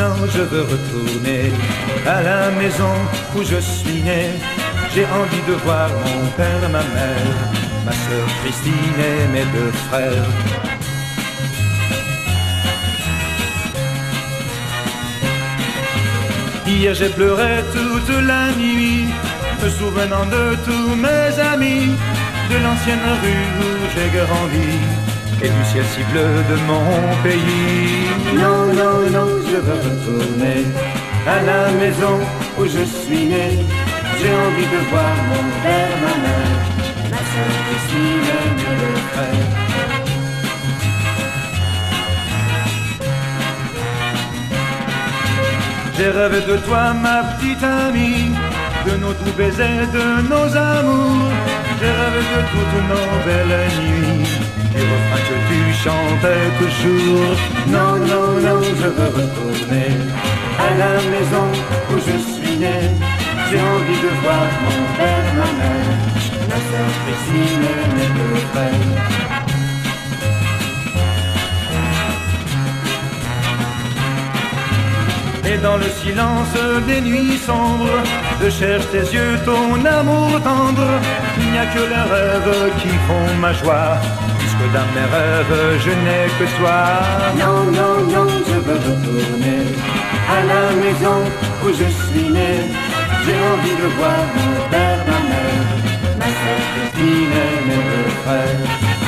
maintenant je veux retourner à la maison où je suis né. J'ai envie de voir mon père, ma mère, ma sœur Christine et mes deux frères. Hier j'ai pleuré toute la nuit, me souvenant de tous mes amis, de l'ancienne rue où j'ai grandi et du ciel si bleu de mon pays. Non, non, non, je veux retourner à la maison où je suis né. J'ai envie de voir mon père, ma mère, ma sœur Christine et mes deux frères. J'ai rêvé de toi, ma petite amie, de nos doux baisers, de nos amours. J'ai rêvé de toutes nos belles nuits, du refrain que tu chantais toujours. Non, non, non, je veux retourner à la maison où je suis né. J'ai envie de voir mon père, ma mère, ma sœur Christine et mes deux frères. Et dans le silence des nuits sombres, je cherche tes yeux, ton amour tendre. Il n'y a que les rêves qui font ma joie, puisque dans mes rêves je n'ai que toi. Non, non, non, je veux retourner à la maison où je suis né. J'ai envie de voir mon père, ma mère, ma sœur Christine et mes deux frères.